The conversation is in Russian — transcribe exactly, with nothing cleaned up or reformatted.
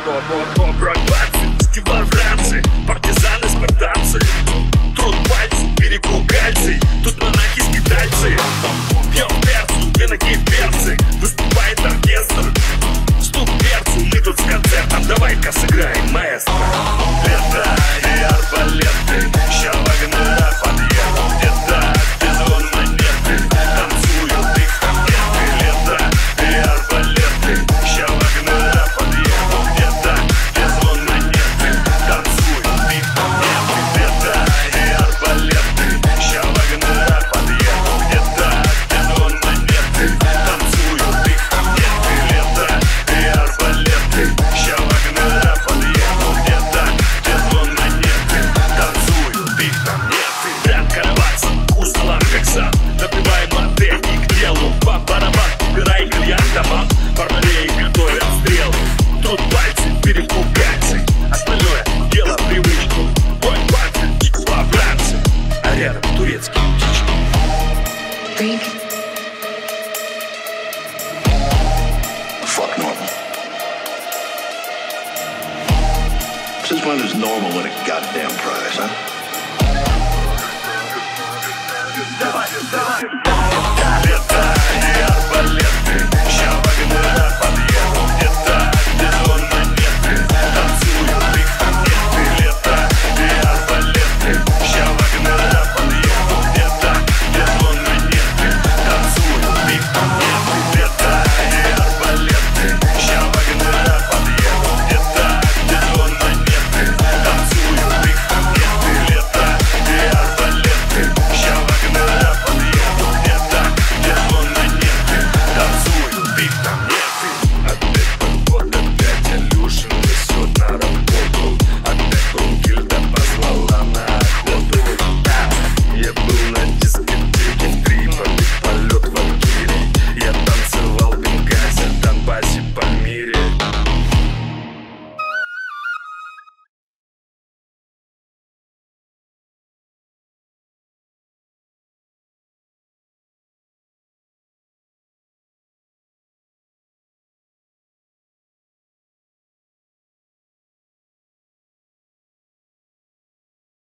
Килограммцы, партизаны, спартанцы, труд пальцев, берегу гальцей, тут монахи, скитальцы. Пьем перцу, виноки, перцы, выступает оркестр. Стук перцу, мы тут с концертом, давай-ка сыграем, маэстро. Лето и арбалеты, ща Вагнера подъедут, где-то безон монеты, танцуют их конфеты. Лето и арбалеты, ща Вагнера подъедут, где-то безон монеты, танцуют их конфеты. Лето и арбалеты, ща Вагнера подъедут, где-то безон монеты, танцуют их конфеты. Лето и арбалеты, ща Вагнера подъедут, где-то безон монеты, танцуют их конфеты. Дрян караваться, вкус лангекса, напиваем латте и к делу. По барабан, убирай кальян, таман, параллель готовят стрелы. Труд пальцы, берегу гальцы, остальное дело привычки. Бой пальцы, килограммцы, а рядом турецкие птички. Freak. Fuck normal. Since when is normal in a goddamn